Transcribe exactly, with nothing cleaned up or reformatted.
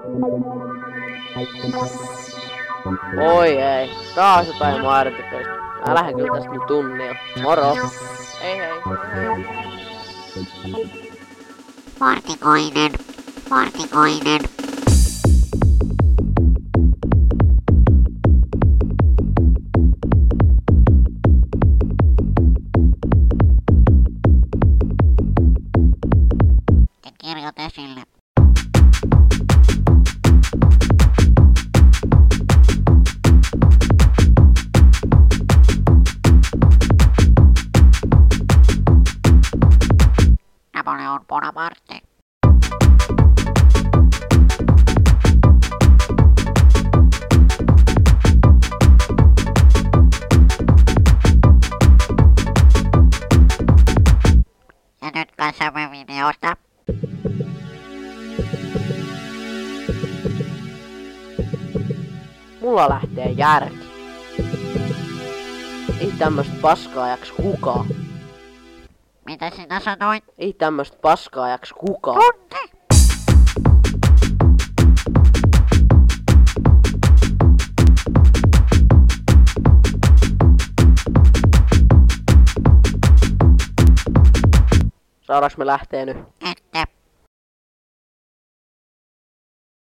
Oi ei, taas jotain Martikoista. Mä lähden kyllä tästä mun tunnilla. Moro. Hei hei. Hei. Martikoinen, Martikoinen. Te kirjat esille. Napoleon Bonaparte. Ja nyt katsomme videota. Mulla lähtee järki. Ei tämmöstä paskaa jaks kukaan. Mitä sinä sanoit? Ei tämmöstä paskaa jaks kukaan. Tunne! Saadaanko me lähtee nyt? Et